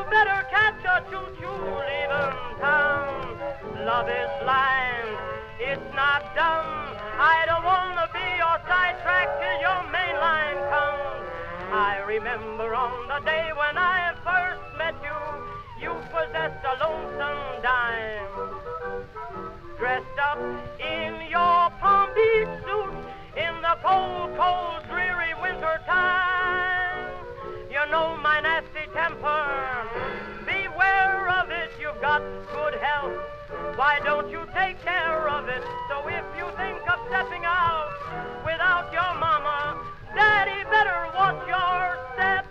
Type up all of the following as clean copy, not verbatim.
better catch a choo-choo leaving town. Love is blind, it's not dumb. I don't want to be your sidetrack till your main line comes. I remember on the day when I first met you, you possessed a lonesome dime. Dressed up in your Palm Beach suit in the cold, cold, dreary winter time. You know my nasty temper, beware of it. You've got good health, why don't you take care of it? So if you think of stepping out without your mama, Daddy better watch your step.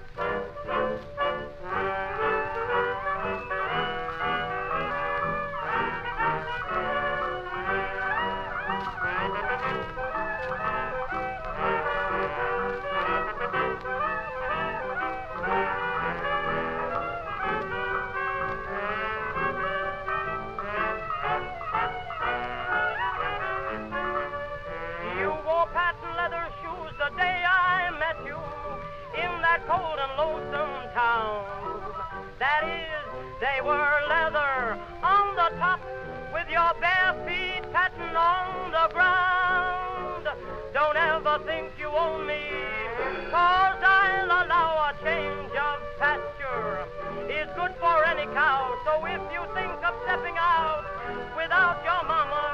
Cold and lonesome town. That is, they were leather on the top with your bare feet patting on the ground. Don't ever think you own me, 'cause I'll allow a change of pasture is good for any cow. So if you think of stepping out without your mama,